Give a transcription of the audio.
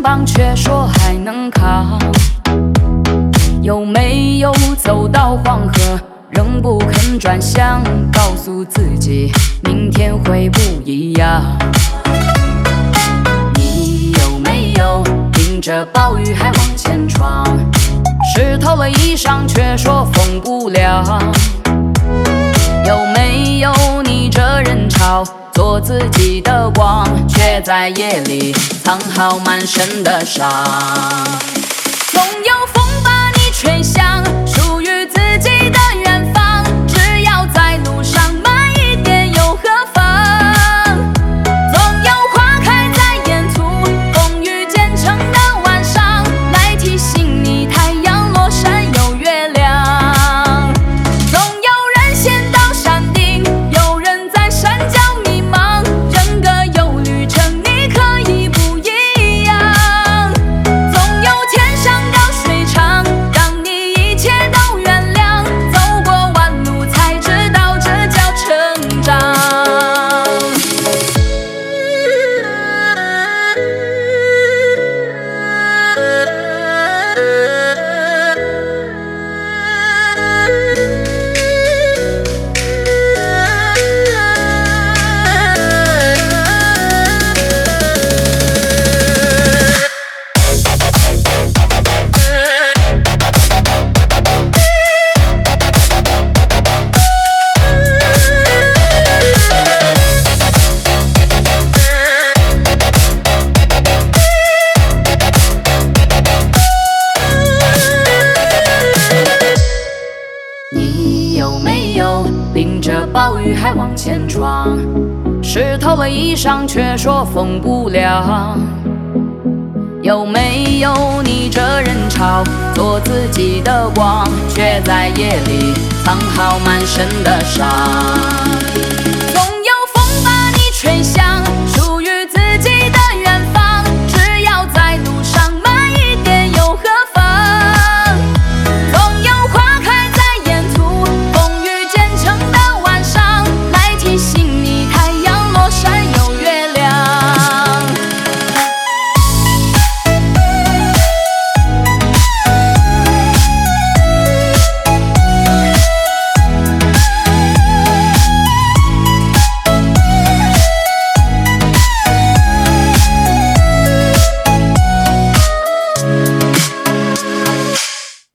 膀，却说还能扛。有没有走到黄河，仍不肯转向，告诉自己明天会不一样？你有没有迎着暴雨还往前闯？湿透了衣裳，却说风不凉。有没有逆着人潮，做自己的光，却在夜里藏好满身的伤？总有风把你吹向属于自己的远方，只要在路上慢一点又何妨？总有花开在沿途，风雨兼程的晚上，来提醒你太阳落山有月亮。总有人先到山顶，有人在山脚迷茫，人各有旅程，你可以不一样。总有天上高水长，让你一切都原谅，走过弯路才知道这叫成长。你有没有淋着暴雨还往前闯？湿透了衣裳，却说风不凉。有没有逆着人潮，做自己的光，却在夜里藏好满身的伤？